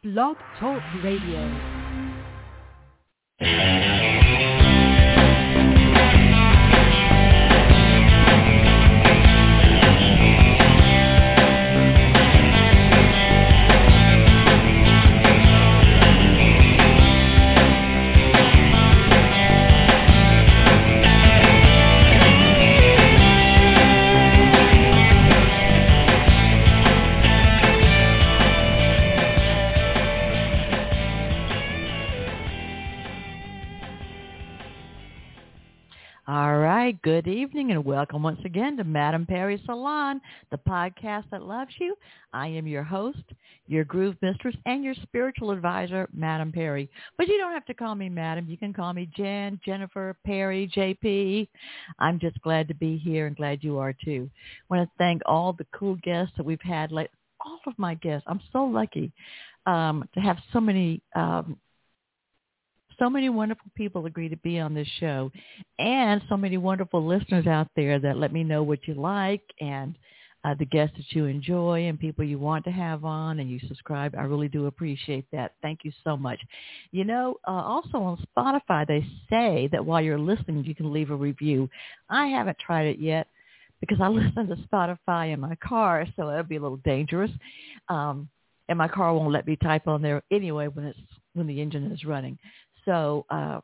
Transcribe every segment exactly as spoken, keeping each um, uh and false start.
Blog Talk Radio. Good evening and welcome once again to Madam Perry Salon, the podcast that loves you. I am your host, your groove mistress, and your spiritual advisor, Madam Perry. But you don't have to call me Madam. You can call me Jen, Jennifer, Perry, J P. I'm just glad to be here and glad you are too. I want to thank all the cool guests that we've had, like all of my guests. I'm so lucky um, to have so many um So many wonderful people agree to be on this show, and so many wonderful listeners out there that let me know what you like and uh, the guests that you enjoy and people you want to have on and you subscribe. I really do appreciate that. Thank you so much. You know, uh, also on Spotify, they say that while you're listening, you can leave a review. I haven't tried it yet because I listen to Spotify in my car, so it'll be a little dangerous. Um, and my car won't let me type on there anyway when it's when the engine is running. So, um,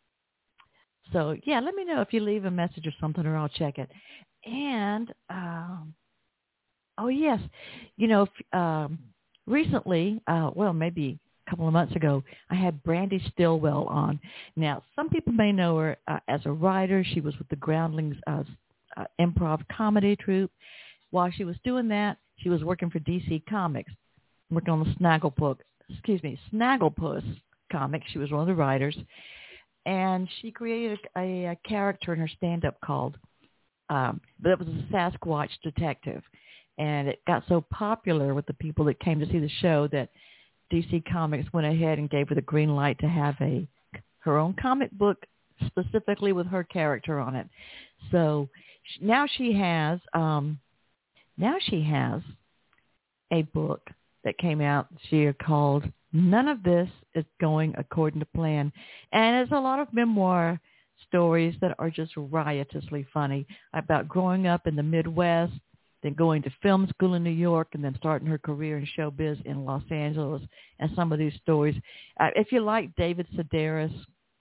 so yeah, let me know if you leave a message or something, or I'll check it. And, um, oh yes, you know, um, recently, uh, well, maybe a couple of months ago, I had Brandy Stillwell on. Now, some people may know her uh, as a writer. She was with the Groundlings uh, uh, improv comedy troupe. While she was doing that, she was working for D C Comics, working on the Snagglepuss, excuse me, Snagglepuss comic. She was one of the writers, and she created a, a character in her stand-up called, um, but it was a Sasquatch detective, and it got so popular with the people that came to see the show that D C Comics went ahead and gave her the green light to have a her own comic book specifically with her character on it. So now she has um, now she has a book that came out this year called None of This is Going According to Plan. And it's a lot of memoir stories that are just riotously funny about growing up in the Midwest, then going to film school in New York, and then starting her career in showbiz in Los Angeles, and some of these stories. Uh, if you like David Sedaris,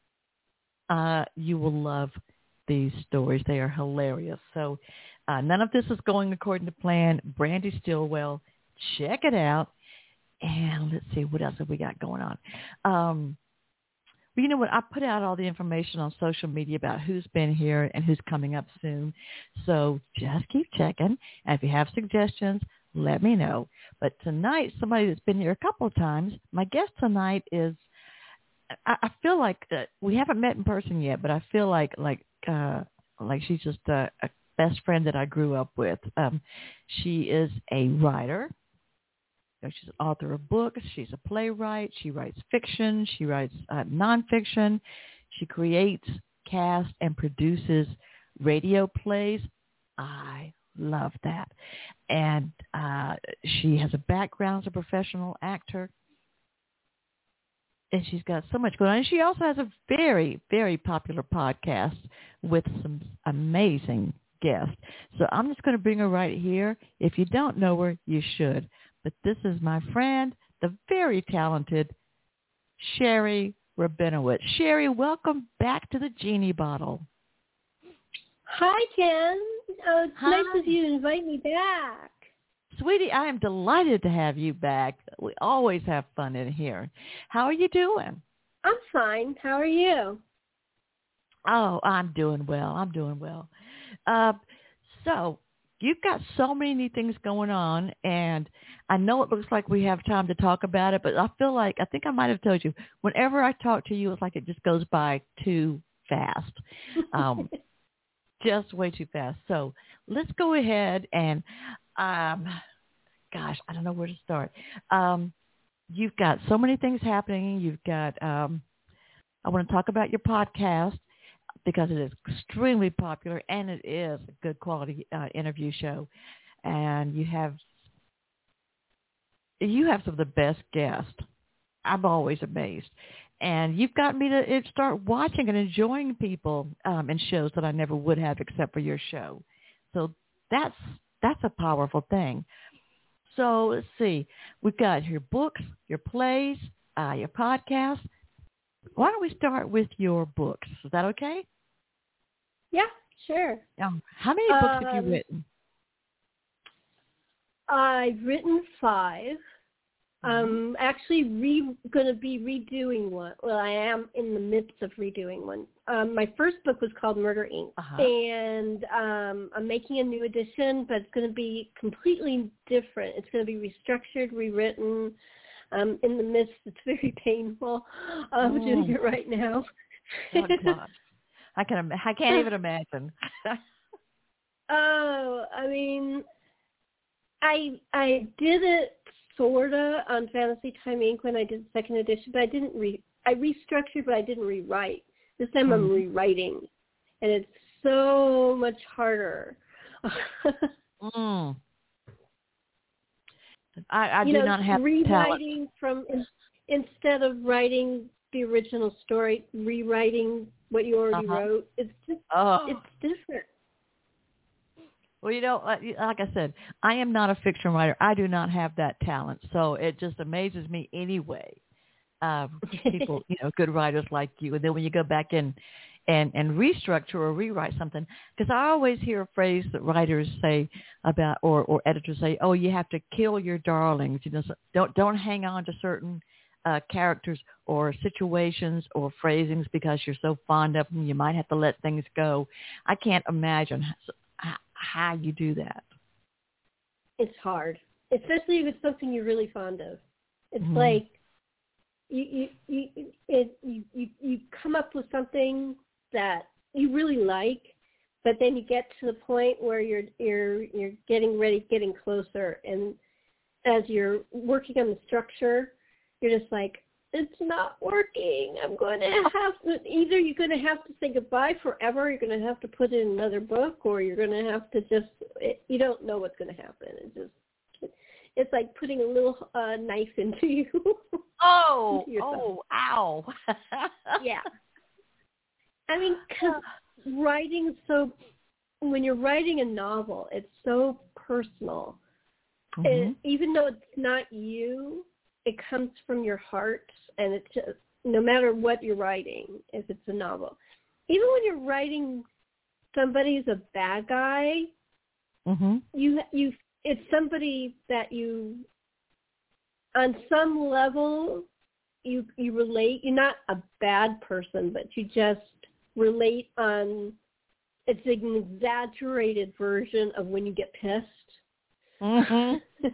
uh, you will love these stories. They are hilarious. So uh, None of This is Going According to Plan. Brandy Stillwell. Check it out. And let's see, what else have we got going on? Um, well, you know what? I put out all the information on social media about who's been here and who's coming up soon. So just keep checking. And if you have suggestions, let me know. But tonight, somebody that's been here a couple of times, my guest tonight is, I, I feel like uh, we haven't met in person yet, but I feel like like uh, like she's just a, a best friend that I grew up with. Um, she is a writer. She's an author of books. She's a playwright. She writes fiction. She writes uh, nonfiction. She creates, casts, and produces radio plays. I love that. And uh, she has a background as a professional actor. And she's got so much going on. And she also has a very, very popular podcast with some amazing guests. So I'm just going to bring her right here. If you don't know her, you should. But this is my friend, the very talented Sherry Rabinowitz. Sherry, welcome back to the Genie Bottle. Hi, Ken. Oh, it's Hi. nice of you to invite me back. Sweetie, I am delighted to have you back. We always have fun in here. How are you doing? I'm fine. How are you? Oh, I'm doing well. I'm doing well. Uh, so you've got so many things going on, and I know it looks like we have time to talk about it, but I feel like, I think I might have told you, whenever I talk to you, it's like it just goes by too fast, um, just way too fast. So let's go ahead and, um, gosh, I don't know where to start. Um, you've got so many things happening. You've got, um, I want to talk about your podcast, because it is extremely popular and it is a good quality uh, interview show. And you have you have some of the best guests I'm always amazed. And you've got me to it, start watching and enjoying people um, in shows that I never would have except for your show. So that's that's a powerful thing. So let's see. We've got your books, your plays, uh, your podcast. Why don't we start with your books? Is that okay? Yeah, sure. Um, how many books um, have you written? I've written five. Mm-hmm. I'm actually re- going to be redoing one. Well, I am in the midst of redoing one. Um, my first book was called Murder, Incorporated. Uh-huh. And um, I'm making a new edition, but it's going to be completely different. It's going to be restructured, rewritten. Um, in the midst, it's very painful. I'm oh. doing it right now. Oh, God. I, can, I can't even imagine. Oh, I mean, I I did it sorta on Fantasy Time Incorporated when I did the second edition, but I didn't re I restructured, but I didn't rewrite. This time mm. I'm rewriting, and it's so much harder. mm. I, I you do know, not have rewriting talent. from in, instead of writing the original story, rewriting what you already uh-huh. wrote. It's just oh. it's different. Well, you know, like I said, I am not a fiction writer. I do not have that talent, so it just amazes me anyway. Um, people, you know, good writers like you, and then when you go back in and and restructure or rewrite something, because I always hear a phrase that writers say about, or or editors say, oh, you have to kill your darlings. You know, so don't don't hang on to certain uh, characters or situations or phrasings because you're so fond of them. You might have to let things go. I can't imagine how, how you do that. It's hard, especially if it's something you're really fond of. It's mm-hmm. like you you you, it, you you you come up with something that you really like, but then you get to the point where you're you're you're getting ready, getting closer, and as you're working on the structure, you're just like, it's not working. I'm going to have to, either you're going to have to say goodbye forever, you're going to have to put in another book, or you're going to have to just, it, you don't know what's going to happen. It's just, it's like putting a little uh, knife into you. Oh, into oh, ow. Yeah. I mean, because writing so, when you're writing a novel, it's so personal. Mm-hmm. It, even though it's not you, it comes from your heart, and it's just, no matter what you're writing, if it's a novel. Even when you're writing somebody's a bad guy, mm-hmm. you you it's somebody that you, on some level, you you relate. You're not a bad person, but you just relate on. It's an exaggerated version of when you get pissed. Mm-hmm.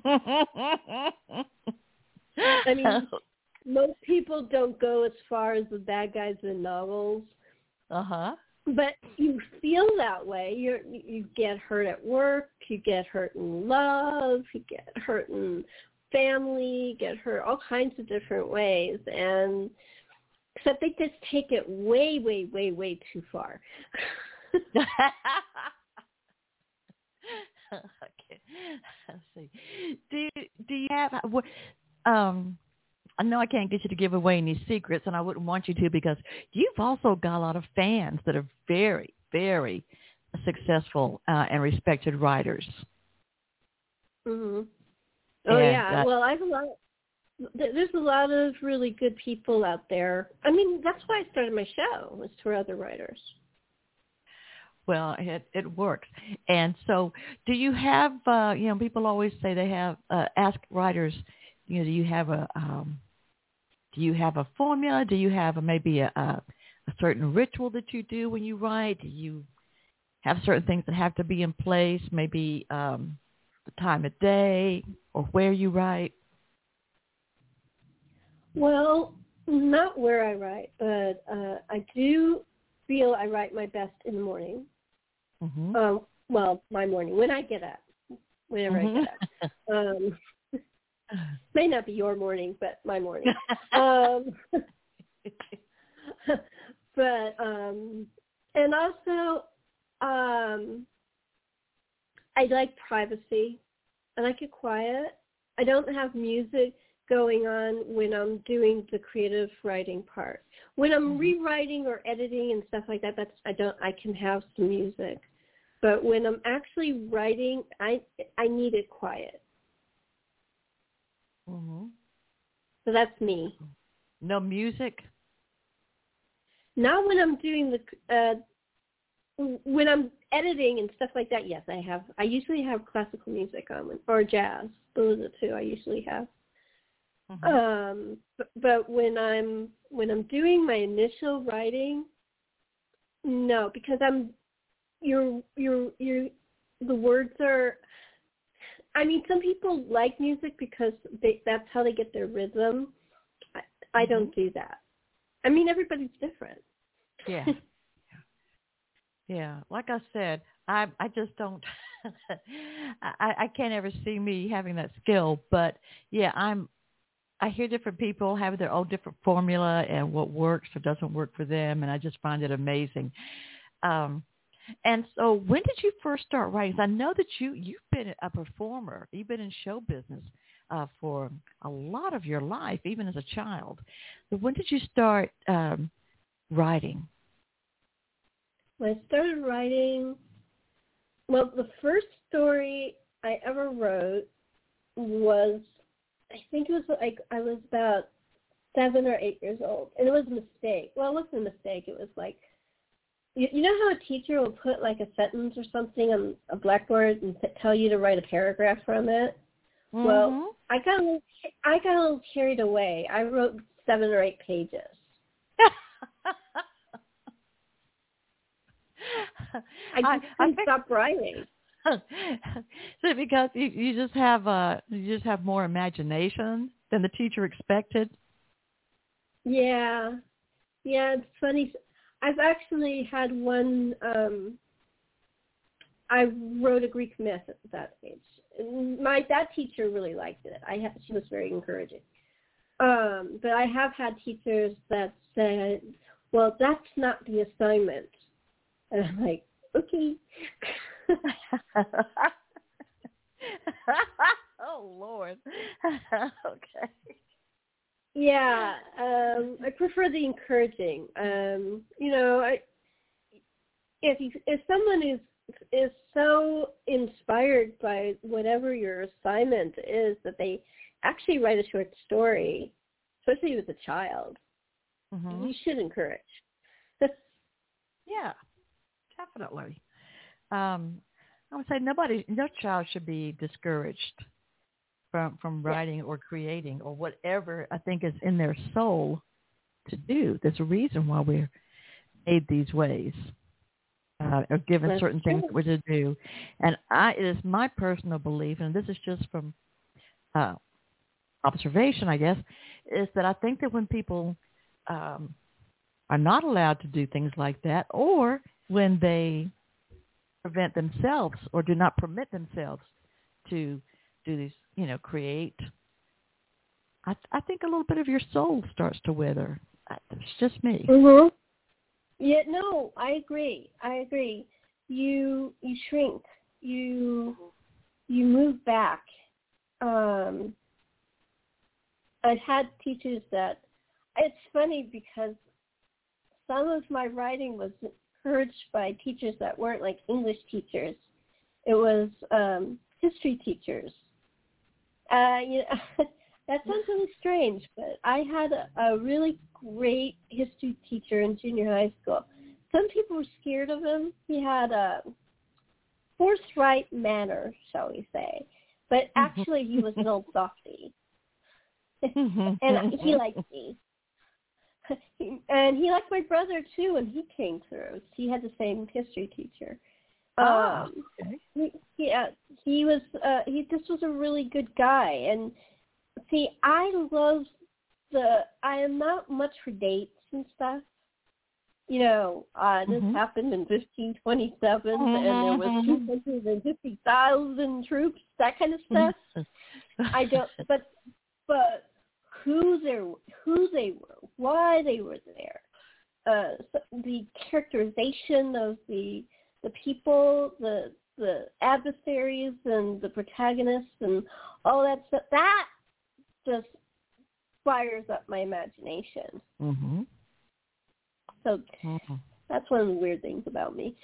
I mean, most people don't go as far as the bad guys in novels. Uh-huh. But you feel that way. You you get hurt at work. You get hurt in love. You get hurt in family. You get hurt all kinds of different ways. And except they just take it way, way, way, way too far. Okay. Let's see. Do do you have what? Um, I know I can't get you to give away any secrets, and I wouldn't want you to because you've also got a lot of fans that are very, very successful uh, and respected writers. Mm-hmm. Oh, and, yeah. Uh, well, I have a lot. There's a lot of really good people out there. I mean, that's why I started my show, was for other writers. Well, it it works. And so do you have, uh, you know, people always say they have, uh, ask writers, you know, do you have a, um, do you have a formula? Do you have a, maybe a, a, a certain ritual that you do when you write? Do you have certain things that have to be in place, maybe um, the time of day or where you write? Well, not where I write, but uh, I do feel I write my best in the morning. Mm-hmm. Um, well, my morning, when I get up, whenever mm-hmm. I get up. Um, may not be your morning, but my morning. um, but, um, and also, um, I like privacy. I like it quiet. I don't have music. going on when I'm doing the creative writing part. When I'm Mm-hmm. rewriting or editing and stuff like that, that's I don't I can have some music. But when I'm actually writing, I I need it quiet. Mm-hmm. So that's me. No music? Not when I'm doing the uh, when I'm editing and stuff like that. Yes, I have. I usually have classical music on or jazz. Those are the two I usually have. Mm-hmm. Um, but, but when I'm when I'm doing my initial writing, no, because I'm you're you're you're the words are. I mean, some people like music because they, that's how they get their rhythm. I, I Mm-hmm. don't do that. I mean, everybody's different. Yeah. Yeah. Like I said, I I just don't. I I can't ever see me having that skill. But yeah, I'm. I hear different people have their own different formula and what works or doesn't work for them, and I just find it amazing. Um, and so, when did you first start writing? 'Cause I know that you you've been a performer. You've been in show business uh, for a lot of your life, even as a child. So when did you start um, writing? When I started writing, well, the first story I ever wrote was, I think it was like I was about seven or eight years old, and it was a mistake. Well, it wasn't a mistake. It was like, you, you know how a teacher will put like a sentence or something on a blackboard and t- tell you to write a paragraph from it? Mm-hmm. Well, I got a little, I got a little carried away. I wrote seven or eight pages. I just I, couldn't I think, stop writing. so because you, you just have uh you just have more imagination than the teacher expected. Yeah, yeah, it's funny. I've actually had one. Um, I wrote a Greek myth at that age. My that teacher really liked it. I had, she was very encouraging. Um, but I have had teachers that said, "Well, that's not the assignment," and I'm like, "Okay." Oh Lord. Okay. Yeah, um, I prefer the encouraging. Um, you know, I, if you, if someone is is so inspired by whatever your assignment is that they actually write a short story, especially with a child, Mm-hmm. you should encourage. Yeah, definitely. Um, I would say nobody, no child should be discouraged from from Yeah. writing or creating or whatever I think is in their soul to do. There's a reason why we're made these ways, uh, or given That's certain true. things that we're to do. And I, it is my personal belief, and this is just from uh, observation, I guess, is that I think that when people um, are not allowed to do things like that, or when they prevent themselves or do not permit themselves to do these, you know, create, I, I think a little bit of your soul starts to wither. It's just me. Mm-hmm. Yeah, no, I agree. I agree. You you shrink. You you move back. Um, I've had teachers that, it's funny because some of my writing was encouraged by teachers that weren't like English teachers. It was um, history teachers. Uh, you know, that sounds really strange, but I had a, a really great history teacher in junior high school. Some people were scared of him. He had a forthright manner, shall we say, but actually he was an old softie. And he liked me. And he liked my brother, too, when he came through. He had the same history teacher. Ah, Um, okay. he, he, uh, he was, uh, he, this was a really good guy. And see, I love the, I am not much for dates and stuff. You know, uh, this Mm-hmm. happened in fifteen twenty-seven, and there was two hundred fifty thousand troops, that kind of stuff. I don't, but, but who they who they were, why they were there, uh, the characterization of the the people, the the adversaries and the protagonists and all that stuff. That just fires up my imagination. Mm-hmm. So Mm-hmm. that's one of the weird things about me.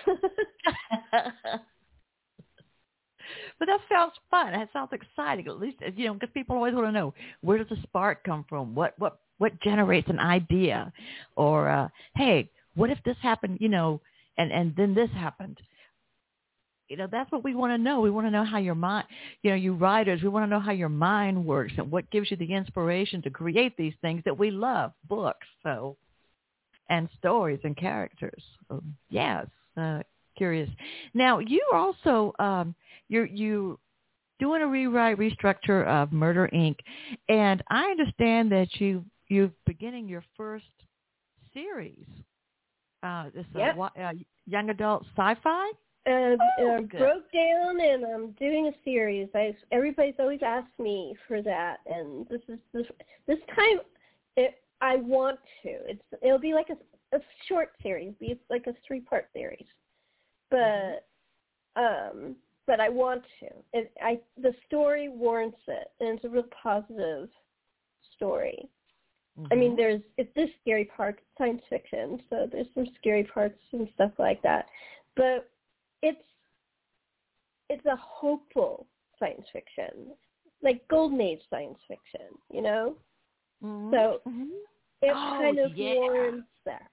But that sounds fun. That sounds exciting. At least, you know, because people always want to know, where does the spark come from? What what what generates an idea? Or uh, hey, what if this happened? You know, and and then this happened. You know, that's what we want to know. We want to know how your mind, you know, you writers, we want to know how your mind works and what gives you the inspiration to create these things that we love, books, so, and stories and characters. So, yes, uh, curious. Now, you also, um, you're you doing a rewrite, restructure of Murder, Incorporated. And I understand that you, you're beginning your first series. Uh, this Yep. uh, uh, young adult sci-fi? Uh, Oh, uh, broke down, and I'm doing a series. I everybody's always asked me for that, and this is this this time. It, I want to. It's it'll be like a, a short series, be like a three part series, but um, but I want to. It, I the story warrants it, and it's a real positive story. Mm-hmm. I mean, there's it's this scary part, science fiction, so there's some scary parts and stuff like that, but it's it's a hopeful science fiction, like golden age science fiction, you know. Mm-hmm. So mm-hmm. it oh, kind of yeah. warrants that.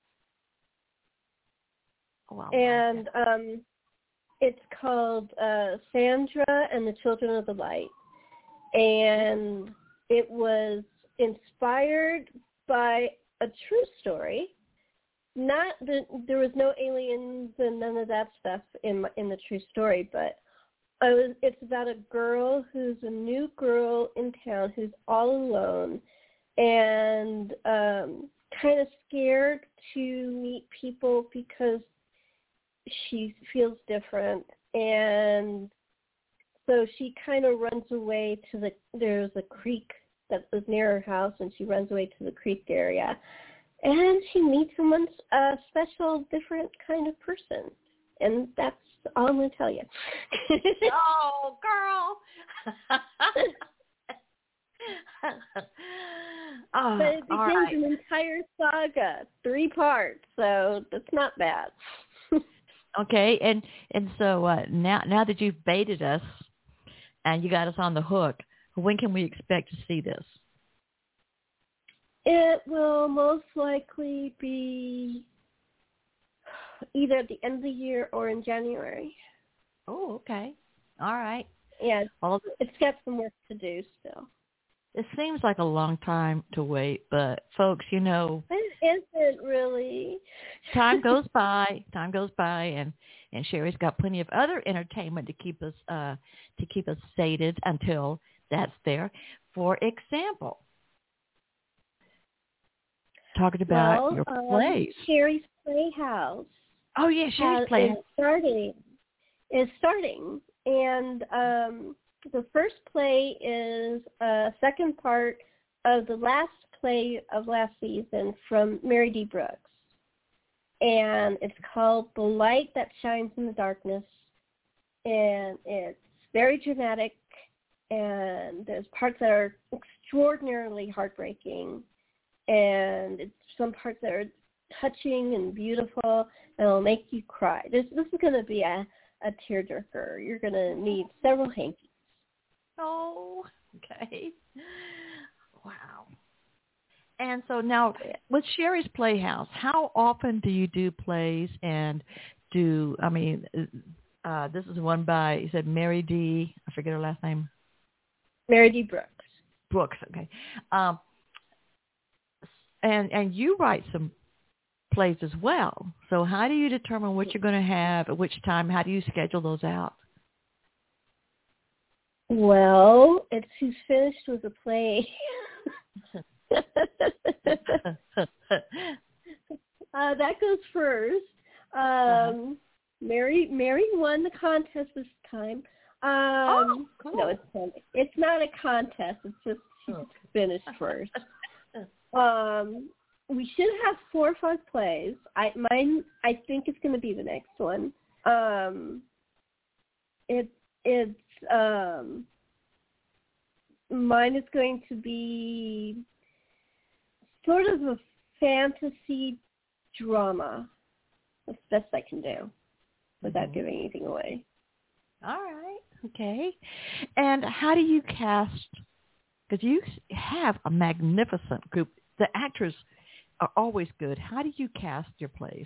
Oh, and um, it's called uh, Sandra and the Children of the Light, and it was inspired by a true story. Not the, there was no aliens and none of that stuff in my, in the true story, but I was, it's about a girl who's a new girl in town who's all alone and um, kind of scared to meet people because she feels different, and so she kind of runs away to the there's a creek that was near her house, and she runs away to the creek area. And she meets someone, a special, different kind of person. And that's all I'm going to tell you. Oh, girl. Oh, but it begins right. an entire saga, three parts, so that's not bad. Okay, and and so uh, now now that you've baited us and you got us on the hook, when can we expect to see this? It will most likely be either at the end of the year or in January. Oh, okay. All right. Yeah, Well, it's got some work to do still. it seems like a long time to wait, but folks, you know, it isn't really. time goes by. Time goes by, and and Sherry's got plenty of other entertainment to keep us uh, to keep us sated until that's there. For example, talking about well, your um, plays. Sherry's Playhouse. Oh yeah, Sherry's has, Playhouse is starting. Is starting, and um, the first play is a second part of the last play of last season from Mary D. Brooks, and it's called The Light That Shines in the Darkness, and it's very dramatic, and there's parts that are extraordinarily heartbreaking, and it's some parts that are touching and beautiful, and it'll make you cry. This this is going to be a, a tearjerker. You're going to need several hankies. Oh, okay. Wow. And so now with Sherry's Playhouse, how often do you do plays and do, I mean, uh, this is one by, you said Mary D., I forget her last name. Mary D. Brooks. Brooks, okay. Um, and and you write some plays as well. So how do you determine what you're going to have at which time? How do you schedule those out? Well, it's who's finished with the play. uh, that goes first. Um, uh-huh. Mary Mary won the contest this time. Um, oh, cool. No, it's it's not a contest. It's just she oh. finished first. Um, we should have four or five plays. I mine I think it's going to be the next one. Um, it it's um, mine is going to be sort of a fantasy drama. That's the best I can do without mm-hmm. giving anything away. All right. Okay. And how do you cast, because you have a magnificent group. The actors are always good. How do you cast your plays?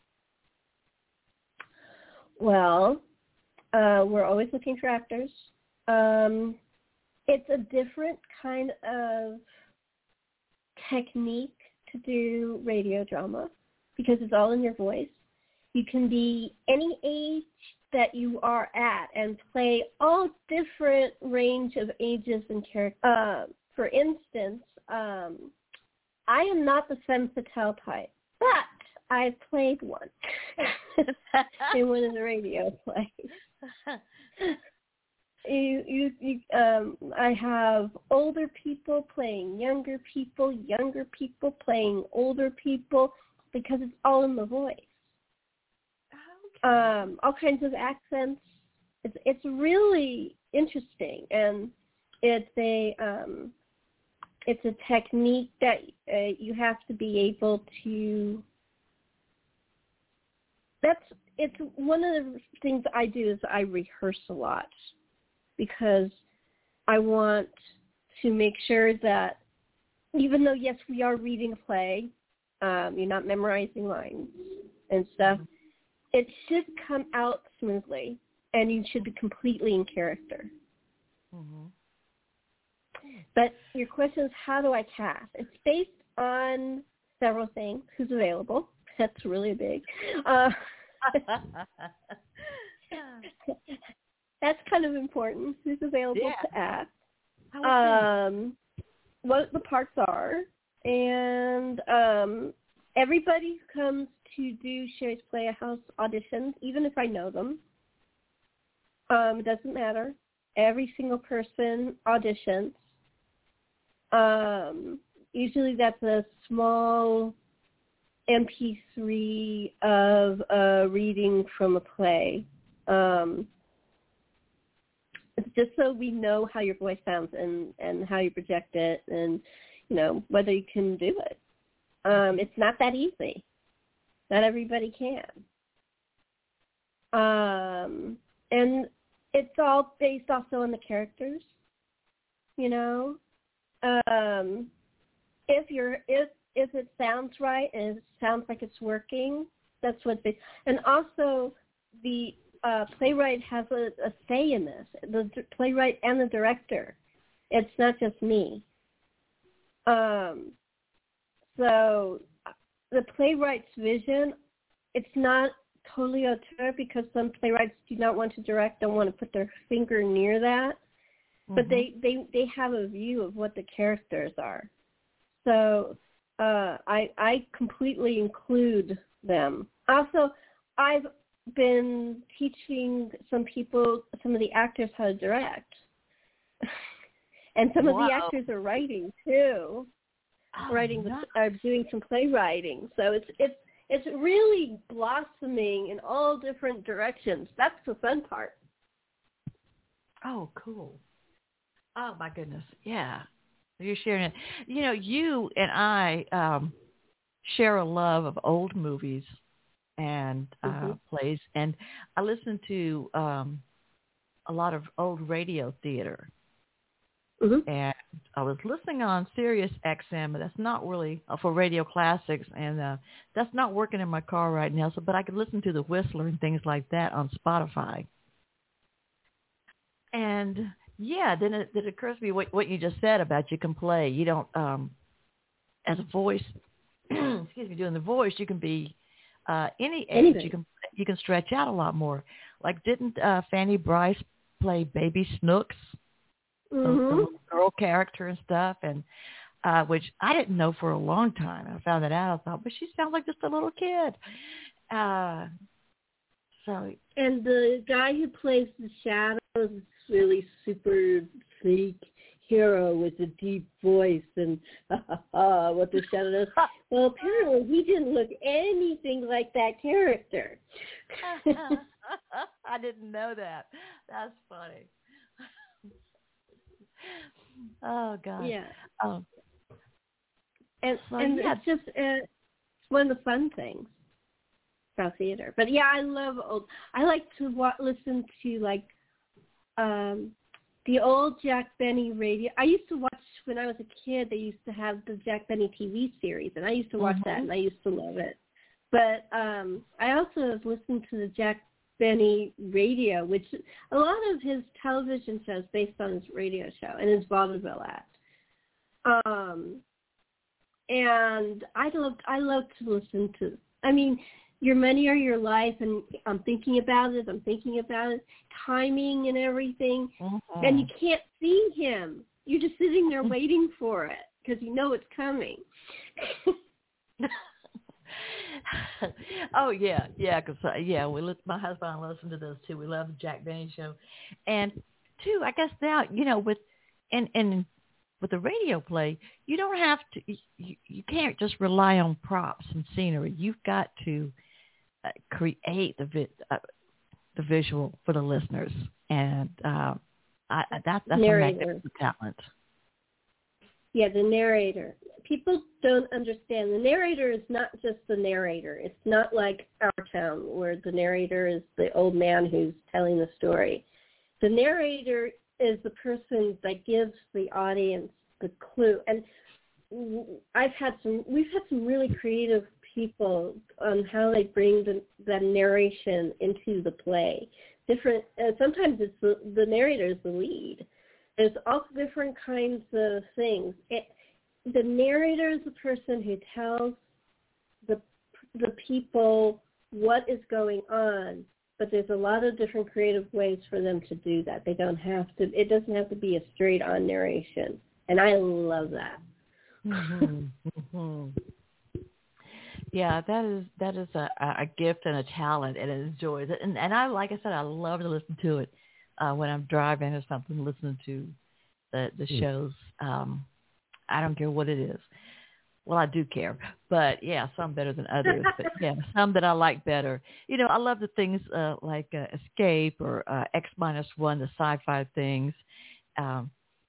Well, uh, we're always looking for actors. Um, it's a different kind of technique to do radio drama because it's all in your voice. You can be any age that you are at and play all different range of ages and characters. Uh, for instance, um, I am not the femme fatale type, but I played one in one of the radio plays. You, you, you, um, I have older people playing younger people, younger people playing older people, because it's all in the voice. Okay. Um, all kinds of accents. It's it's really interesting, and it's a um, it's a technique that uh, you have to be able to. That's it's one of the things I do is I rehearse a lot, because I want to make sure that even though, yes, we are reading a play, um, you're not memorizing lines and stuff, mm-hmm. it should come out smoothly, and you should be completely in character. Mm-hmm. But your question is, how do I cast? It's based on several things. Who's available? That's really big. Uh, That's kind of important. Who's available yeah. to act? Um, what the parts are, and um, everybody who comes to do Sherry's Playhouse auditions, even if I know them, um, it doesn't matter. Every single person auditions. Um, usually that's a small M P three of a reading from a play. Um, It's just so we know how your voice sounds and, and how you project it, and, you know, whether you can do it. Um, it's not that easy. Not everybody can. Um, and it's all based also on the characters, you know. Um, if you're if if it sounds right and it sounds like it's working, that's what they. And also the Uh, playwright has a, a say in this, the d- playwright and the director. It's not just me. Um, so the playwright's vision, it's not totally auteur, because some playwrights do not want to direct, don't want to put their finger near that. Mm-hmm. But they, they, they have a view of what the characters are. So uh, I, I completely include them. Also, I've been teaching some people, some of the actors, how to direct. And some wow. of the actors are writing too. Oh, writing with, are doing some playwriting. So it's it's it's really blossoming in all different directions. That's the fun part. Oh, cool. Oh my goodness. Yeah. You're sharing it. You know, you and I um, share a love of old movies and uh, mm-hmm. plays, and I listen to um, a lot of old radio theater. Mm-hmm. And I was listening on Sirius X M, but that's not really uh, for radio classics, and uh, that's not working in my car right now. So, but I could listen to the Whistler and things like that on Spotify. And yeah, then it, it occurs to me what, what you just said about you can play. You don't, um, as a voice, excuse me, doing the voice, you can be uh, any age. Anything. You can you can stretch out a lot more. Like, didn't uh, Fanny Bryce play Baby Snooks? Mm-hmm. The, the little girl character and stuff, and uh, which I didn't know for a long time. I found that out. I thought, but she sounds like just a little kid. Uh, so, and the guy who plays the shadows is really super sleek hero with a deep voice and uh, what the shadow does. Well, apparently he didn't look anything like that character. I didn't know that. That's funny. Oh God. Yeah. Um. And So and yeah. it's just uh, it's one of the fun things about theater. But yeah, I love old. I like to wa- listen to like um, the old Jack Benny radio. I used to watch when I was a kid. They used to have the Jack Benny T V series, and I used to watch Mm-hmm. that, and I used to love it. But um, I also have listened to the Jack Benny radio, which a lot of his television shows based on his radio show and his vaudeville act. Um, and I love I love to listen to. I mean, Your Money or Your Life, and I'm thinking about it. I'm thinking about it. Timing and everything, Mm-hmm. and you can't see him. You're just sitting there waiting for it because you know it's coming. Oh yeah, yeah, because uh, yeah, we li- my husband and I listen to those too. We love the Jack Benny show, and too, I guess now you know with and and with the radio play, you don't have to. You, you can't just rely on props and scenery. You've got to uh, create the vi- uh, the visual for the listeners, and uh, I, I- that that's a Narrator. magnificent talent. Yeah, the narrator. People don't understand. The narrator is not just the narrator. It's not like Our Town where the narrator is the old man who's telling the story. The narrator is the person that gives the audience the clue. And I've had some, we've had some really creative people on how they bring the, the narration into the play. Different, and sometimes it's the, the narrator is the lead. There's all different kinds of things. It, the narrator is the person who tells the the people what is going on, but there's a lot of different creative ways for them to do that. They don't have to. It doesn't have to be a straight on narration, and I love that. Mm-hmm. Mm-hmm. Yeah, that is that is a, a gift and a talent, and it enjoys it. And and I like I said, I love to listen to it uh, when I'm driving or something, listening to the the shows. Um, I don't care what it is. Well, I do care, but yeah, some better than others. But yeah, some that I like better. You know, I love the things uh, like uh, Escape or uh, X minus one, the sci-fi things. Um,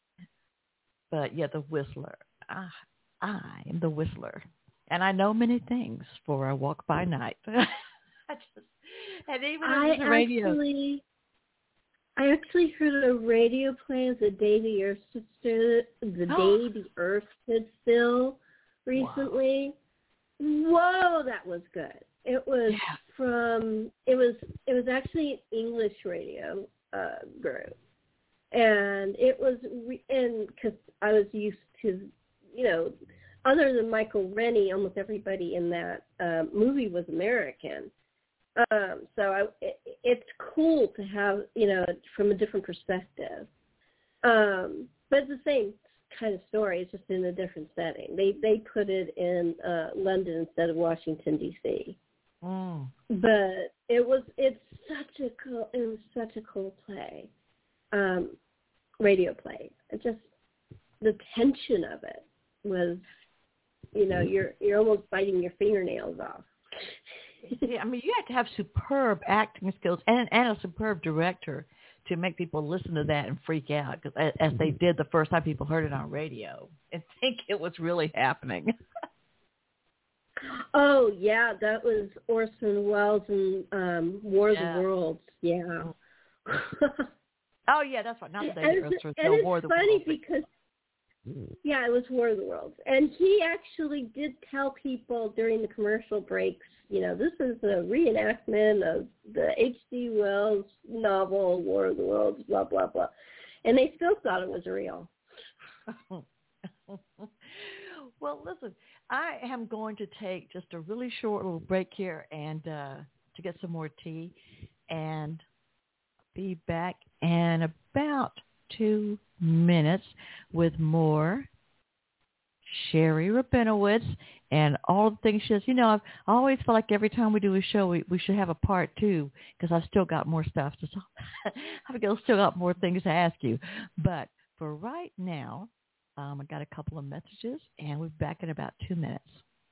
but yeah, the Whistler. I, I am the Whistler, and I know many things, for I walk by night. I just, and even I on the radio. actually, I actually heard a radio play of The Day the Earth Stood, The Day the Earth Stood Still recently. Wow. Whoa, that was good. It was Yeah. from, it was, it was actually an English radio uh, group. And it was, re- and because I was used to, you know, other than Michael Rennie, almost everybody in that uh, movie was American. Um, so I, it, it's cool to have, you know, from a different perspective. Um, but it's the same kind of story. It's just in a different setting. They they put it in uh, London instead of Washington D C. Mm. But it was it's such a cool it was such a cool play, um, radio play. It just the tension of it was, you know, you're you're almost biting your fingernails off. Yeah, I mean, you have to have superb acting skills and, and a superb director to make people listen to that and freak out, cause, as, as they did the first time people heard it on radio and think it was really happening. Oh, yeah, that was Orson Welles and um, War of Yeah. the Worlds. Yeah. Oh, yeah, that's right. Not the Day and the Earth it's, Stood and Still, it's War of the funny Worlds. because, yeah, it was War of the Worlds. And he actually did tell people during the commercial breaks, you know, this is a reenactment of the H G Wells novel, War of the Worlds, blah, blah, blah. And they still thought it was real. Well, listen, I am going to take just a really short little break here and uh, to get some more tea and be back in about two minutes with more Sherry Rabinowitz and all the things she does. You know, I've, I always feel like every time we do a show, we, we should have a part two because I've still got more stuff to talk. I've still got more things to ask you. But for right now, um, I got a couple of messages, and we'll be back in about two minutes.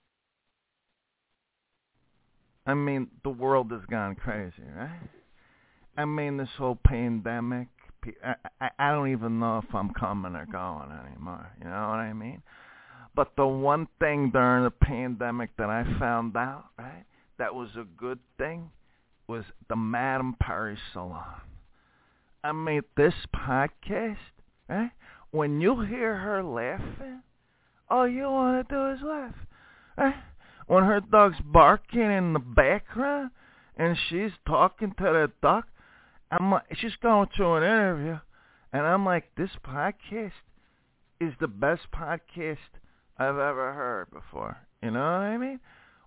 I mean, the world has gone crazy, right? I mean, this whole pandemic, I, I, I don't even know if I'm coming or going anymore. You know what I mean? But the one thing during the pandemic that I found out, right, that was a good thing was the Madame Perry Salon. I mean, this podcast, right, when you hear her laughing, all you want to do is laugh. Right? When her dog's barking in the background and she's talking to the dog, I'm like, she's going through an interview, and I'm like, this podcast is the best podcast I've ever heard before. You know what I mean?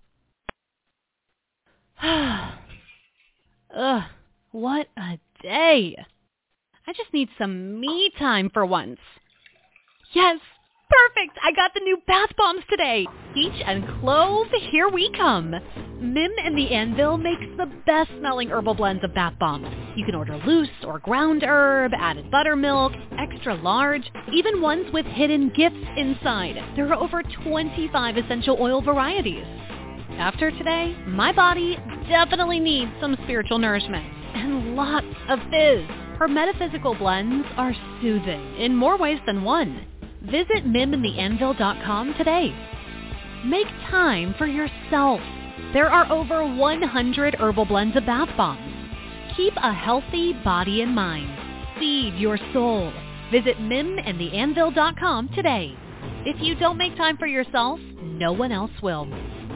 Ugh, what a day. I just need some me time for once. Yes, perfect. I got the new bath bombs today. Peach and clove, here we come. Mim and the Anvil makes the best smelling herbal blends of bath bombs. You can order loose or ground herb, added buttermilk, extra large, even ones with hidden gifts inside. There are over twenty-five essential oil varieties. After today, my body definitely needs some spiritual nourishment and lots of fizz. Her metaphysical blends are soothing in more ways than one. Visit mim and the anvil dot com today. Make time for yourself. There are over one hundred herbal blends of bath bombs. Keep a healthy body and mind. Feed your soul. Visit mim and the anvil dot com today. If you don't make time for yourself, no one else will.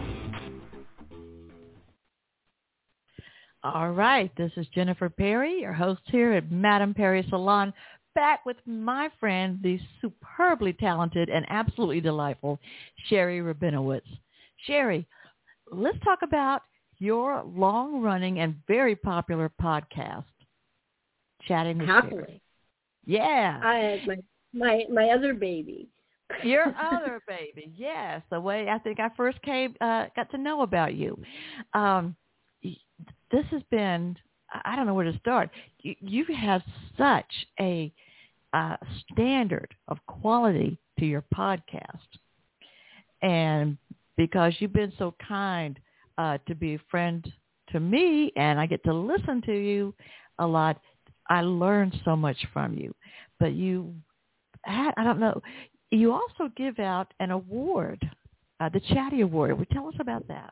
All right, this is Jennifer Perry, your host here at Madame Perry Salon, back with my friend, the superbly talented and absolutely delightful Sherry Rabinowitz. Sherry, let's talk about your long-running and very popular podcast, Chatting with Happily. Sherry. Yeah. I had my, my, my other baby. Your other baby, yes. The way I think I first came, uh, got to know about you. Um, this has been, I don't know where to start. You, you have such a uh, standard of quality to your podcast. And because you've been so kind uh, to be a friend to me, and I get to listen to you a lot, I learned so much from you. But you had, I don't know, you also give out an award, uh, the Chatty Award. Well, tell us about that.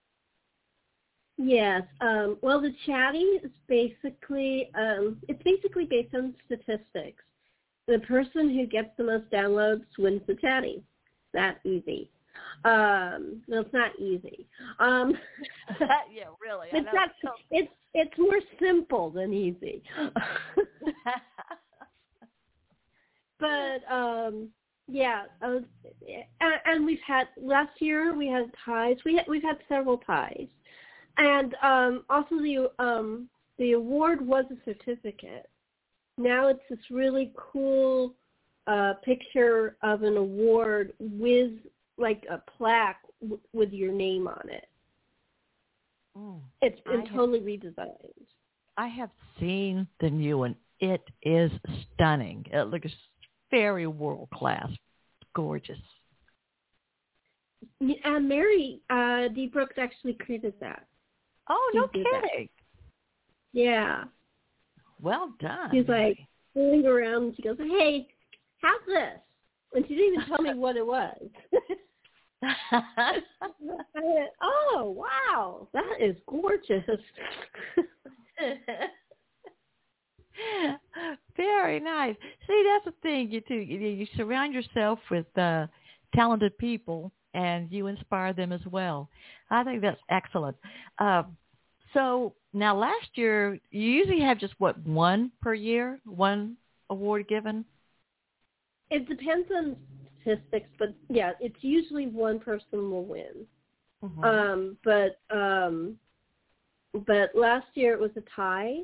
Yes. Um, well, the Chatty is basically, um, it's basically based on statistics. The person who gets the most downloads wins the Chatty. That easy. Um, no, it's not easy. Um, yeah, really. It's not. It's it's more simple than easy. But um, yeah, uh, and, and we've had last year we had ties. We had, we've had several ties, and um, also the um, the award was a certificate. Now it's this really cool uh, picture of an award with like a plaque w- with your name on it. Mm, it's been I totally have, redesigned. I have seen the new one. It is stunning. It looks very world class, gorgeous. And Mary uh, D. Brooks actually created that. Oh, she no kidding. That. Yeah. Well done. She's like fooling around and she goes, hey, how's this? And she didn't even tell me what it was. I went, oh, wow, that is gorgeous. Very nice. See, that's the thing. You do. You, you surround yourself with uh, talented people, and you inspire them as well. I think that's excellent. Uh, so now, last year, you usually have just, what, one per year, one award given? It depends on statistics, but yeah, it's usually one person will win. Mm-hmm. Um, but um, but last year it was a tie.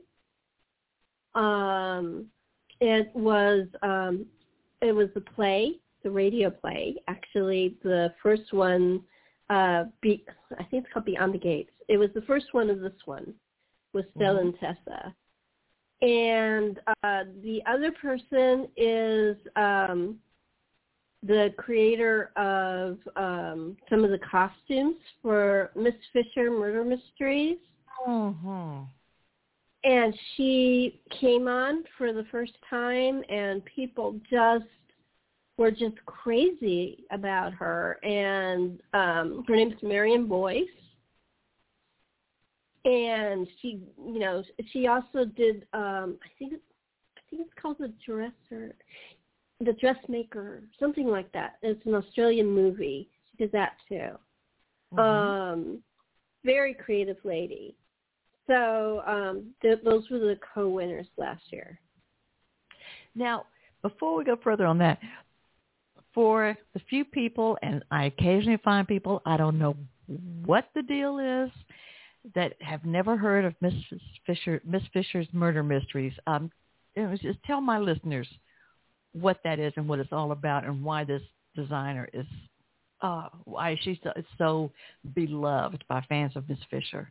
Um, it was um, it was the play, the radio play. Actually, the first one, uh, be, I think it's called Beyond the Gates. It was the first one of this one, with Stella mm-hmm. and Tessa. And uh, the other person is um, the creator of um, some of the costumes for Miss Fisher Murder Mysteries. Mm-hmm. and she came on for the first time, and people just were just crazy about her. And um, her name is Marion Boyce. And she, you know, she also did, um, I think it's, I think it's called The Dresser, The Dressmaker, something like that. It's an Australian movie. She did that too. Mm-hmm. Um, very creative lady. So um, th- those were the co-winners last year. Now, before we go further on that, for the few people, and I occasionally find people, I don't know what the deal is, that have never heard of Miss Fisher, Miss Fisher's Murder Mysteries, um, you know, just tell my listeners what that is and what it's all about, and why this designer is, uh, why she's so, so beloved by fans of Miss Fisher.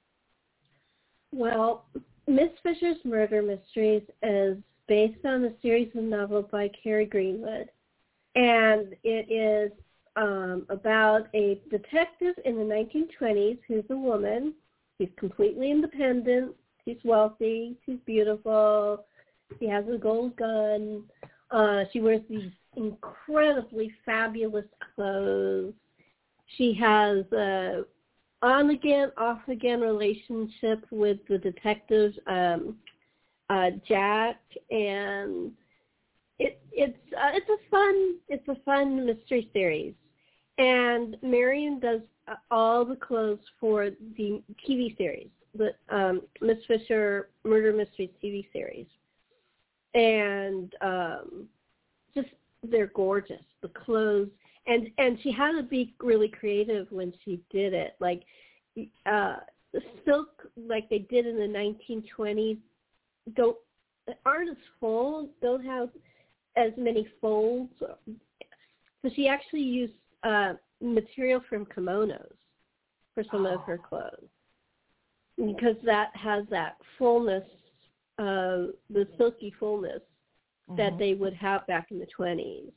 Well, Miss Fisher's Murder Mysteries is based on a series of novels by Carrie Greenwood, and it is um, about a detective in the nineteen twenties who's a woman. She's completely independent. She's wealthy. She's beautiful. She has a gold gun. Uh, she wears these incredibly fabulous clothes. She has a on-again, off-again relationship with the detective, um, uh, Jack, and it, it's uh, it's a fun it's a fun mystery series. And Marion does uh, all the clothes for the T V series, the um, Miss Fisher Murder Mysteries T V series, and um, just they're gorgeous. The clothes. And and she had to be really creative when she did it. Like uh, the silk, like they did in the nineteen twenties, don't aren't as full. Don't have as many folds. So she actually used uh, material from kimonos for some oh. of her clothes, because that has that fullness, uh, the silky fullness mm-hmm. that they would have back in the twenties.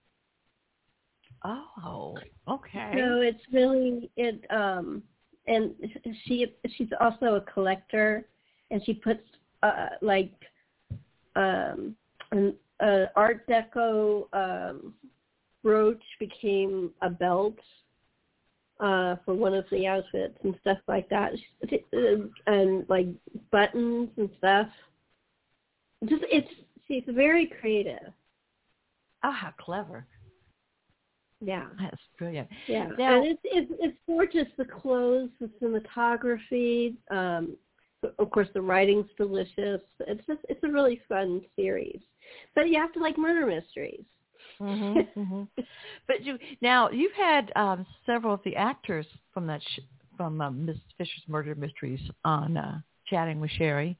Oh, okay. So it's really it. Um, and she she's also a collector, and she puts uh, like um, an uh, Art Deco um, brooch became a belt uh, for one of the outfits and stuff like that, and like buttons and stuff. Just it's she's very creative. Oh, how clever. Yeah, that's brilliant. Yeah, now, and it's, it's it's gorgeous. The clothes, the cinematography, um, of course, the writing's delicious. It's just it's a really fun series, but you have to like murder mysteries. mm-hmm, mm-hmm. But you now you've had um, several of the actors from that sh- from um, Miss Fisher's Murder Mysteries on uh, Chatting with Sherry.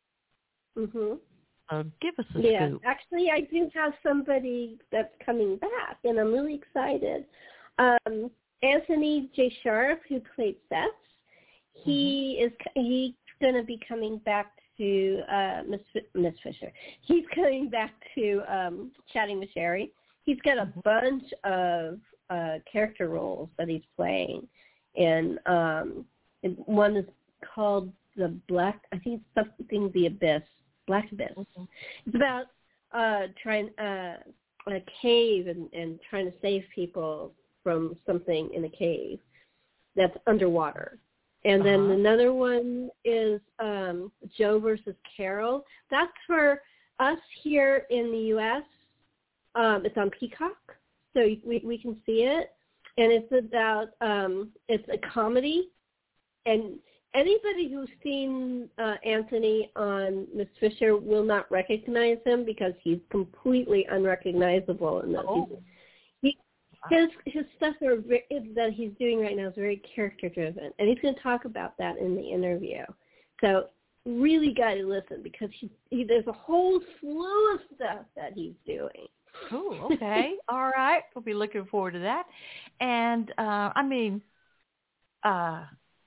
Mm-hmm. Uh, give us a yeah, scoop. Actually, I do have somebody that's coming back, and I'm really excited. Um, Anthony J. Sharp, who played Seth, he mm-hmm. is he's going to be coming back to uh, Miss Miss Fisher. He's coming back to um, Chatting with Sherry. He's got a mm-hmm. bunch of uh, character roles that he's playing, and, um, and one is called the Black. I think it's something the Abyss. Black Abyss. Mm-hmm. It's about uh, trying uh, a cave and, and trying to save people from something in a cave that's underwater. And then uh-huh. another one is um, Joe versus Carol. That's for us here in the U S Um, it's on Peacock, so we we can see it. And it's about um, it's a comedy, and anybody who's seen uh, Anthony on Miss Fisher will not recognize him because he's completely unrecognizable in this. Oh. He, his his stuff are very, that he's doing right now is very character driven, and he's going to talk about that in the interview. So really got to listen because he, he there's a whole slew of stuff that he's doing. Cool. Okay. All right. We'll be looking forward to that. And uh, I mean. Uh,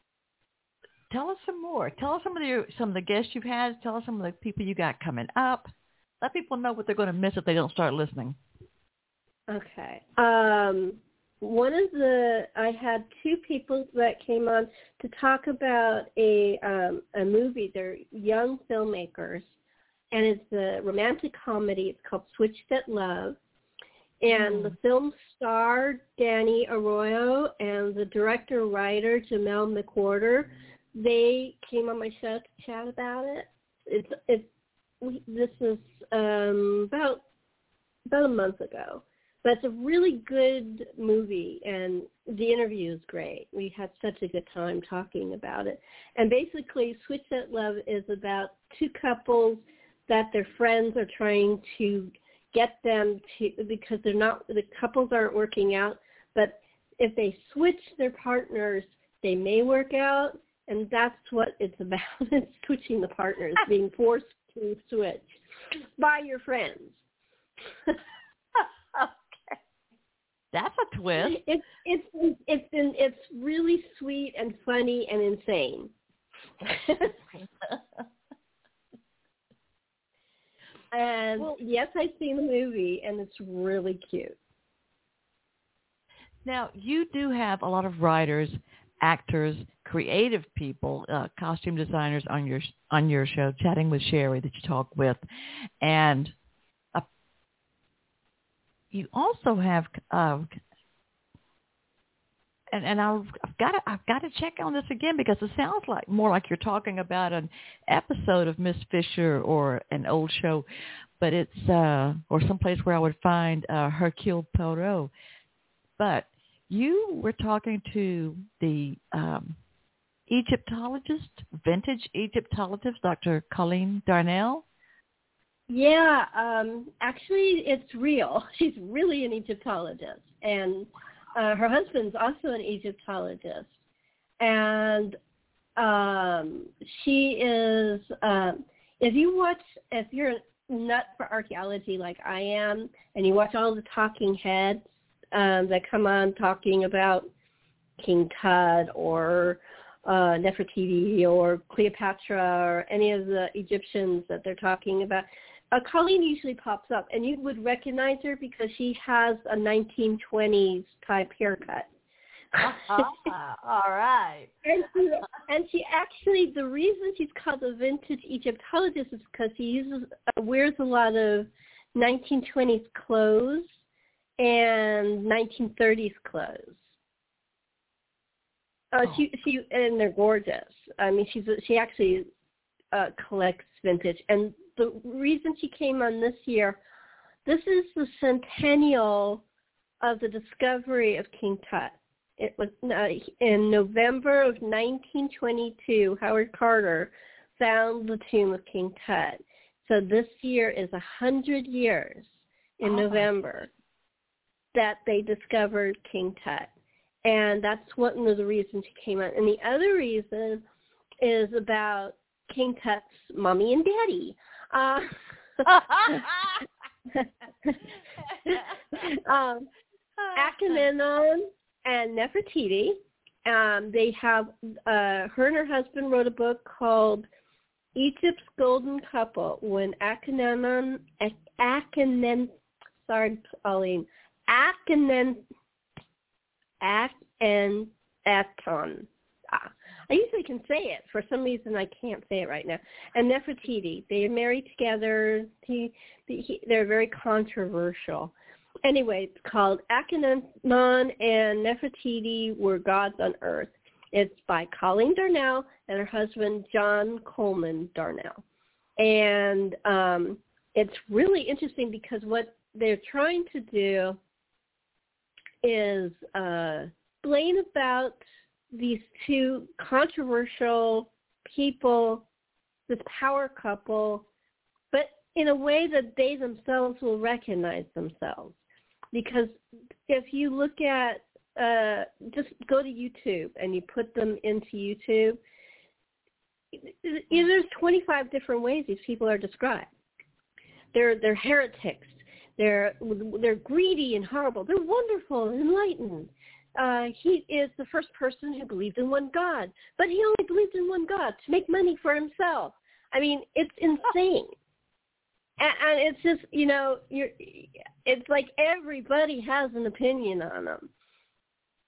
Tell us some more. Tell us some of the some of the guests you've had. Tell us some of the people you got coming up. Let people know what they're going to miss if they don't start listening. Okay. Um, one of the, I had two people that came on to talk about a um, a movie. They're young filmmakers, and it's a romantic comedy. It's called Switched at Love. And mm. the film star, Danny Arroyo, and the director-writer, Jamel McWhorter, they came on my show to chat about it. It's it's we, this is um, about about a month ago, but it's a really good movie, and the interview is great. We had such a good time talking about it. And basically, Switched at Love is about two couples that their friends are trying to get them to, because they're not, the couples aren't working out, but if they switch their partners, they may work out, and that's what it's about. It's switching the partners, being forced to switch by your friends. Okay. That's a twist. It's it's it's been it's really sweet and funny and insane. And well, yes, I've seen the movie, and it's really cute. Now, you do have a lot of writers, actors, creative people, uh, costume designers on your on your show, Chatting with Sherry, that you talk with, and uh, you also have. Uh, And, and I've, I've got to I've got to check on this again, because it sounds like more like you're talking about an episode of Miss Fisher or an old show, but it's uh, or someplace where I would find uh, Hercule Poirot. But you were talking to the um, Egyptologist, vintage Egyptologist, Doctor Colleen Darnell. Yeah, um, actually, it's real. She's really an Egyptologist, and Uh, her husband's also an Egyptologist, and um, she is, uh, if you watch, if you're a nut for archaeology like I am, and you watch all the talking heads um, that come on talking about King Tut or uh, Nefertiti or Cleopatra or any of the Egyptians that they're talking about, Uh, Colleen usually pops up, and you would recognize her because she has a nineteen twenties type haircut. uh-huh. All right. And she, and she actually, the reason she's called the vintage Egyptologist is because she uses uh, wears a lot of nineteen twenties clothes and nineteen thirties clothes. Uh, oh. She she and they're gorgeous. I mean, she's she actually uh, collects vintage. And the reason she came on this year, this is the centennial of the discovery of King Tut. It was uh, in November of nineteen twenty-two, Howard Carter found the tomb of King Tut. So this year is one hundred years in oh. November that they discovered King Tut. And that's one of the reasons she came on. And the other reason is about King Tut's mommy and daddy. Uh, um, Agamemnon and Nefertiti. Um, they have uh, her and her husband wrote a book called Egypt's Golden Couple. When Agamemnon, Agamemnon, sorry, Pauline, Agamemnon, Akhenaton. Ah, I usually can say it. For some reason, I can't say it right now. And Nefertiti, they are married together. He, he, they're very controversial. Anyway, it's called Akhenaton and Nefertiti Were Gods on Earth. It's by Colleen Darnell and her husband, John Coleman Darnell. And um, it's really interesting because what they're trying to do is uh, explain about these two controversial people, this power couple, but in a way that they themselves will recognize themselves. Because if you look at, uh, just go to YouTube and you put them into YouTube, there's twenty-five different ways these people are described. They're they're heretics. They're they're greedy and horrible. They're wonderful and enlightened. Uh, he is the first person who believed in one God, but he only believed in one God to make money for himself. I mean, it's insane. And, and it's just, you know, you're, it's like everybody has an opinion on them.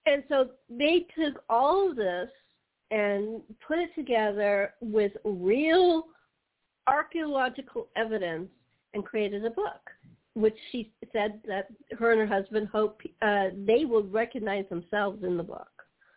and so they took all of this and put it together with real archaeological evidence and created a book, which she said that her and her husband hope uh, they will recognize themselves in the book.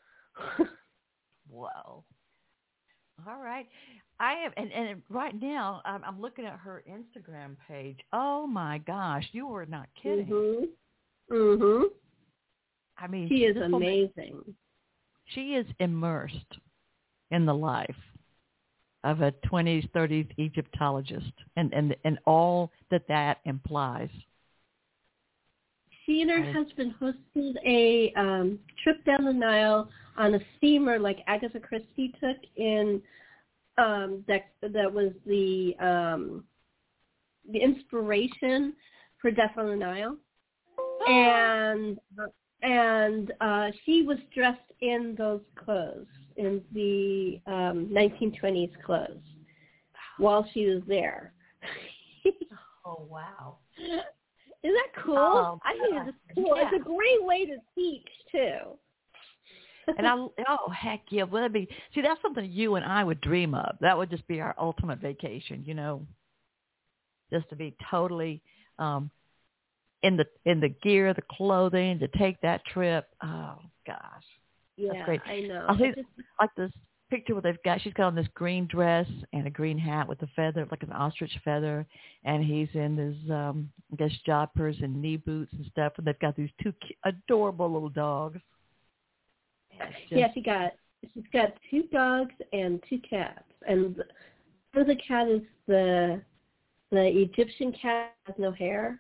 Whoa. All right. I am, and, and right now I'm, I'm looking at her Instagram page. Oh my gosh, you were not kidding. Mm-hmm. Mm-hmm. I mean, she is amazing. She is immersed in the life of a twenties, thirties Egyptologist, and, and, and all that that implies. She and her husband hosted a um, trip down the Nile on a steamer like Agatha Christie took in um, that that was the um, the inspiration for Death on the Nile, and and uh, she was dressed in those clothes, in the um, nineteen twenties clothes, while she was there. Oh wow! Isn't that cool? Oh, I think it's cool. yeah. It's a great way to teach too. And I, oh heck yeah, well, that'd be, see, that's something you and I would dream of. That would just be our ultimate vacation, you know, just to be totally um, in the in the gear, the clothing, to take that trip. Oh gosh, Yeah, that's great. I know. I think just, like this picture where they've got, she's got on this green dress and a green hat with a feather, like an ostrich feather, and he's in his, um, I guess, joppers and knee boots and stuff, and they've got these two adorable little dogs. Just, yeah, she got she's got two dogs and two cats, and the other cat is the the Egyptian cat has no hair.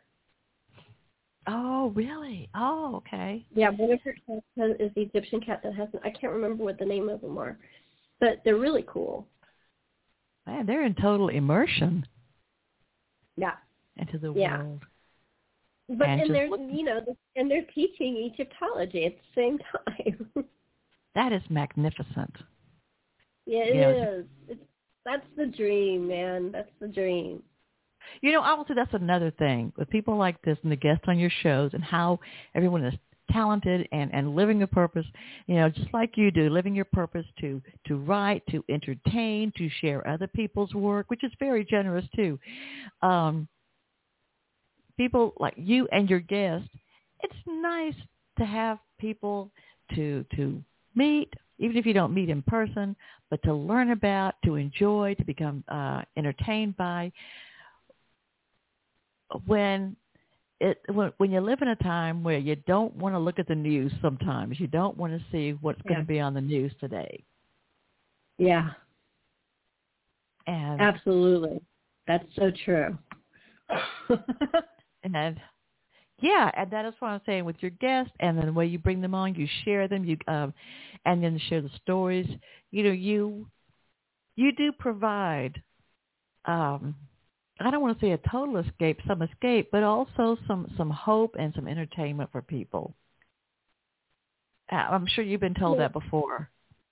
Oh, really? Oh, okay. Yeah, one of her cats is the Egyptian cat that hasn't. I can't remember what the name of them are, but they're really cool. Man, they're in total immersion. Yeah. Into the yeah. world. But and and they're look, you know and they're teaching Egyptology at the same time. That is magnificent. Yeah, it you know, is. It's, that's the dream, man. That's the dream. You know, I will say that's another thing with people like this and the guests on your shows and how everyone is talented and, and living a purpose, you know, just like you do, living your purpose to, to write, to entertain, to share other people's work, which is very generous too. Um, people like you and your guests, it's nice to have people to to meet, even if you don't meet in person, but to learn about, to enjoy, to become uh, entertained by. When it when, when you live in a time where you don't want to look at the news sometimes, you don't want to see what's yeah. going to be on the news today. Yeah. And absolutely. That's so true. and yeah, and that is what I'm saying with your guests, and then the way you bring them on, you share them, you um, and then share the stories. You know, you you do provide. Um, I don't want to say a total escape, some escape, but also some, some hope and some entertainment for people. I'm sure you've been told that before.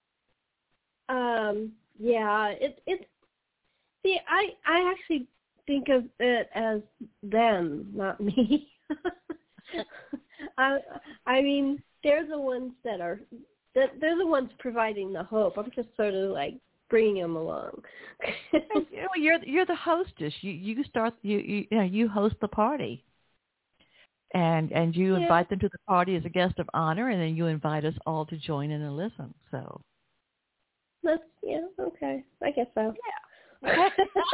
Um, yeah, it it. See, I I actually think of it as them, not me. I I mean, they're the ones that are they're, they're the ones providing the hope. I'm just sort of like bringing them along. you know, you're you're the hostess. You you start you you, you know you host the party, and and you yeah. invite them to the party as a guest of honor, and then you invite us all to join in and listen. So that's yeah okay. I guess so. Yeah.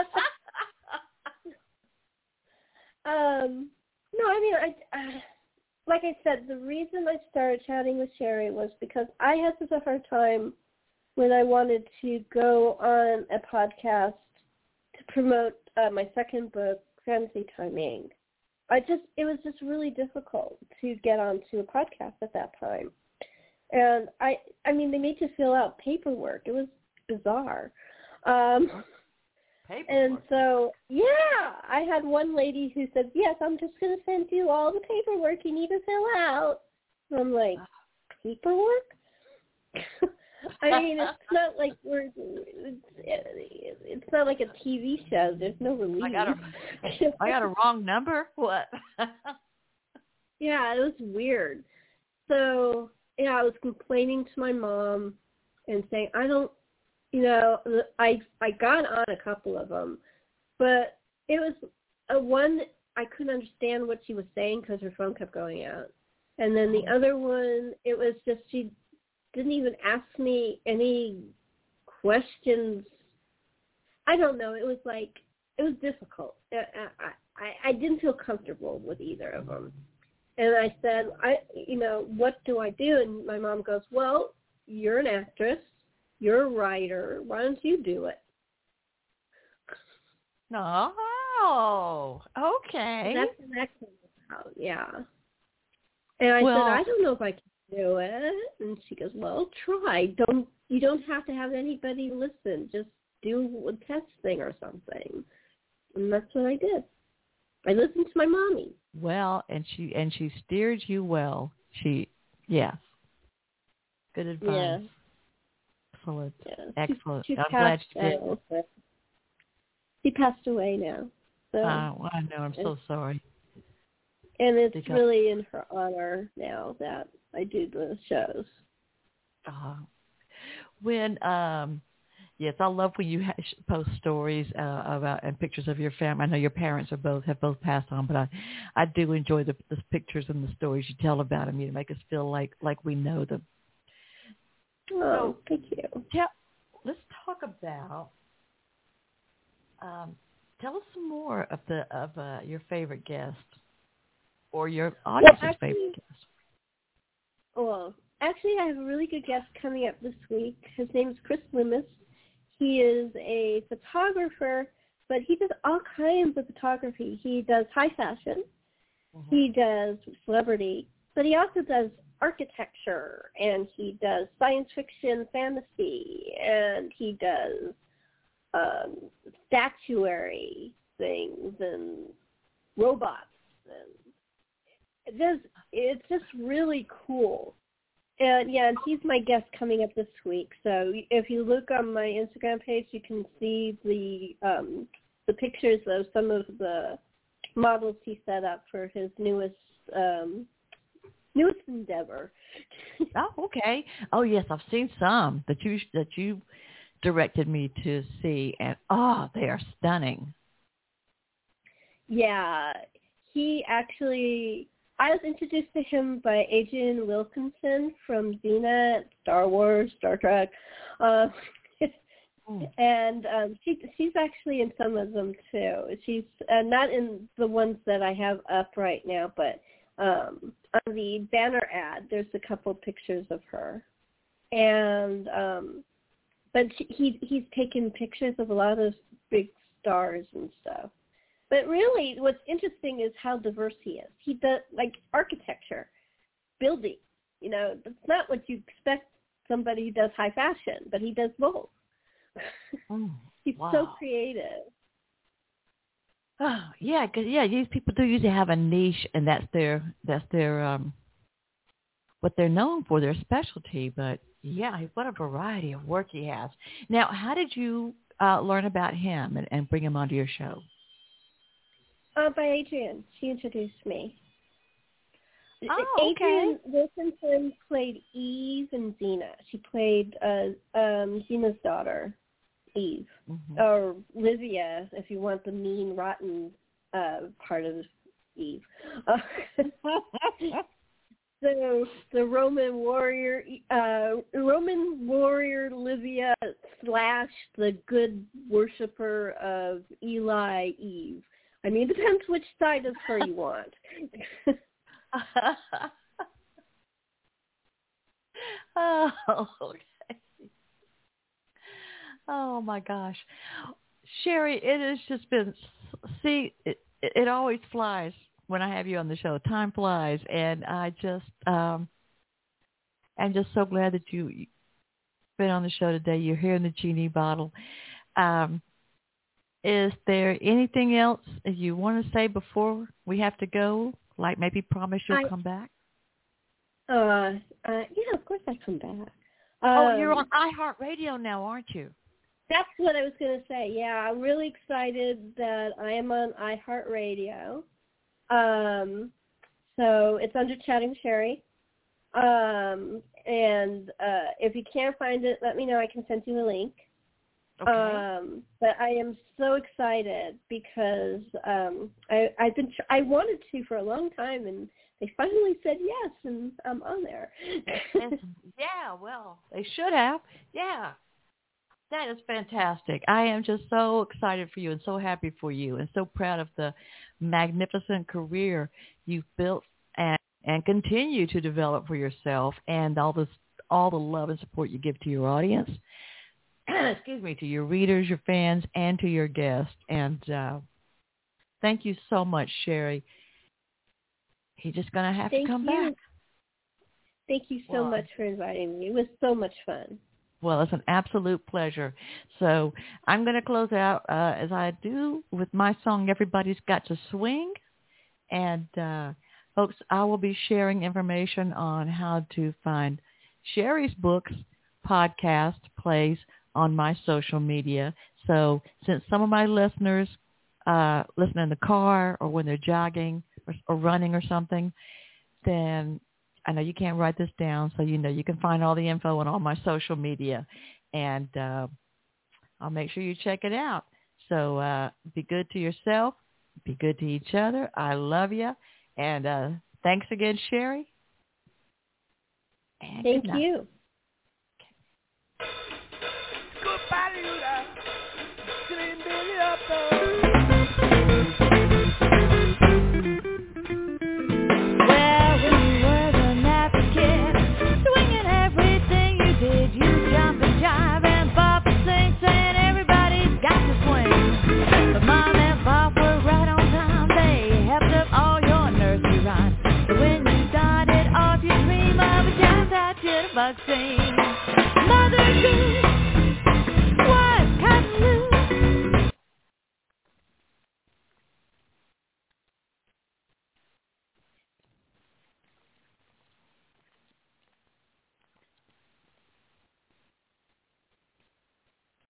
um. No, I mean I. Uh, like I said, the reason I started chatting with Sherry was because I had such a hard time when I wanted to go on a podcast to promote uh, my second book, Fantasy Timing. I just, it was just really difficult to get onto a podcast at that time. And I, I mean, they made you fill out paperwork. It was bizarre. Um, paperwork. And so, yeah, I had one lady who said, yes, I'm just going to send you all the paperwork you need to fill out. And I'm like, paperwork? I mean, it's not like we're, it's, it's not like a T V show. There's no release. I got a, I got a wrong number? What? Yeah, it was weird. So yeah, I was complaining to my mom and saying, I don't, you know, I I got on a couple of them, but it was a one, I couldn't understand what she was saying because her phone kept going out. And then the other one, it was just she didn't even ask me any questions. I don't know. It was like, it was difficult. I, I, I didn't feel comfortable with either of them. And I said, I, you know, what do I do? And my mom goes, well, you're an actress. You're a writer. Why don't you do it? Oh, okay. That's the next one. Yeah. And I well, said, I don't know if I can do it. And she goes, well, try. Don't you don't have to have anybody listen. Just do a test thing or something. And that's what I did. I listened to my mommy. Well, and she and she steered you well. She, yes. Good advice. Yeah. Excellent. Yeah. Excellent. She, she I'm glad you did. out, she passed away now. So. Uh, well, I know. I'm so sorry. And it's because, really in her honor now that I do the shows. Uh, when, um, yes, I love when you ha- post stories uh, about and pictures of your family. I know your parents are both have both passed on, but I, I do enjoy the, the pictures and the stories you tell about them. You make us feel like like we know them. Oh, thank you. Tell, let's talk about. Um, tell us some more of the of uh, your favorite guest or your audience's well, actually, favorite guest. Well, actually, I have a really good guest coming up this week. His name is Chris Loomis. He is a photographer, but he does all kinds of photography. He does high fashion. Mm-hmm. He does celebrity, but he also does architecture, and he does science fiction, fantasy, and he does um, statuary things and robots. And it does, it's just really cool. And yeah, and he's my guest coming up this week. So if you look on my Instagram page, you can see the um, the pictures of some of the models he set up for his newest um, newest endeavor. Oh, okay. Oh, yes, I've seen some that you that you directed me to see, and oh, they are stunning. Yeah, he actually. I was introduced to him by Adrienne Wilkinson from Xena, Star Wars, Star Trek, uh, oh. and um, she she's actually in some of them too. She's uh, not in the ones that I have up right now, but um, on the banner ad, there's a couple pictures of her, and um, but she, he he's taken pictures of a lot of big stars and stuff. But really, what's interesting is how diverse he is. He does, like, architecture, building. You know, that's not what you expect somebody who does high fashion, but he does both. Oh, He's wow. so creative. Oh, yeah, cause, yeah, these people do usually have a niche, and that's their that's their um, what they're known for, their specialty. But yeah, what a variety of work he has. Now, how did you uh, learn about him and, and bring him onto your show? Uh, by Adrienne. She introduced me. Oh, okay. Adrienne Wilkinson played Eve in Xena. She played uh, um, Xena's daughter, Eve, mm-hmm. or Livia, if you want the mean, rotten uh, part of Eve. Uh, so the Roman warrior, uh, Roman warrior Livia slash the good worshiper of Eli, Eve. I mean, it depends which side of her you want. Oh, okay. Oh, my gosh. Sherry, it has just been, see, it, it always flies when I have you on the show. Time flies, and I just, um, I'm just so glad that you, you've been on the show today. You're here in the Genie bottle. Um, Is there anything else you want to say before we have to go? Like maybe promise you'll I, come back? Uh, uh, yeah, of course I come back. Um, oh, you're on iHeartRadio now, aren't you? That's what I was going to say. Yeah, I'm really excited that I am on iHeartRadio. Um, so it's under Chatting Sherry. Um, and uh, if you can't find it, let me know. I can send you a link. Okay. Um, but I am so excited because um, I, I've been tr- I wanted to for a long time, and they finally said yes, and I'm on there. Yeah, well, they should have. Yeah. That is fantastic. I am just so excited for you and so happy for you and so proud of the magnificent career you've built and, and continue to develop for yourself, and all this, all the love and support you give to your audience, excuse me, to your readers, your fans, and to your guests. And uh, thank you so much, Sherry. You're just going to have Thank to come you. back. Thank you so Well, much for inviting me. It was so much fun. Well, it's an absolute pleasure. So I'm going to close out uh, as I do with my song, Everybody's Got to Swing. And, uh, folks, I will be sharing information on how to find Sherry's books, podcast, plays on my social media. So since some of my listeners uh, listen in the car or when they're jogging or, or running or something, then I know you can't write this down, so you know you can find all the info on all my social media, and uh, I'll make sure you check it out. So uh, be good to yourself. Be good to each other. I love you. And uh, thanks again, Sherry. And Thank good night. you. Vaccine. Mother Goose